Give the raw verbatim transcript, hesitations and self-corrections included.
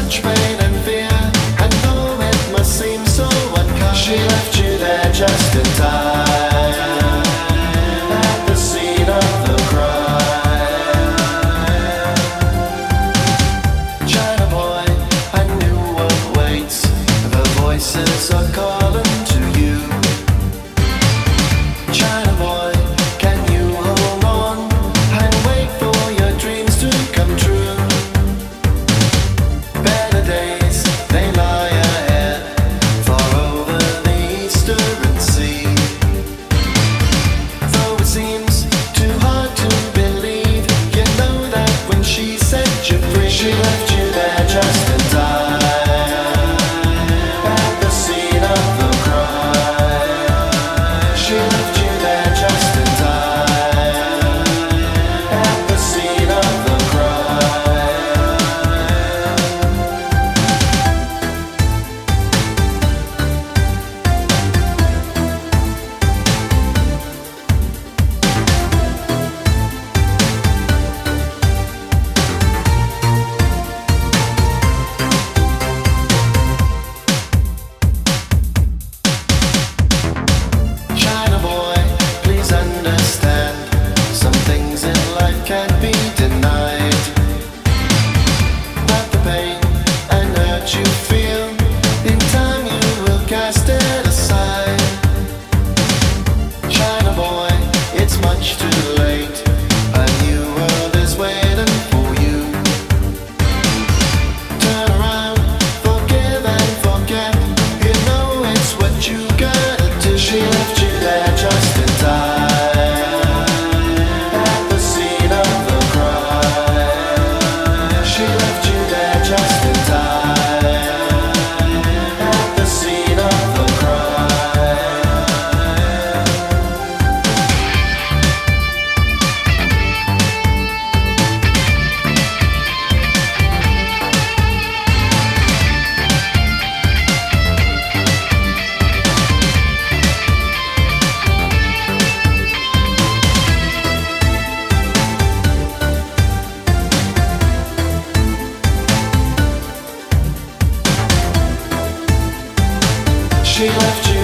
such pain and fear, and though it must seem so unkind, she left you there just in time, at the scene of the crime. China boy, I knew what waits, the voices are calling to you. China boy, can you hold on and wait for your dreams to come true? Better days, they lie ahead, far over the eastern sea. Though it seems too hard to believe, you know that when she set you free, she left you there just in time, at the scene of the crime. She left you there just in time, at the scene of the crime. China boy, please understand, some things in life can't be denied. But the pain and hurt you feel, in time you will cast it aside. China boy, it's much too late, a new world is waiting for you. Turn around, forgive and forget, you know it's what you gotta do. She left you there just in time, at the scene of the crime. She left you there just in time, at the scene of the crime. She left you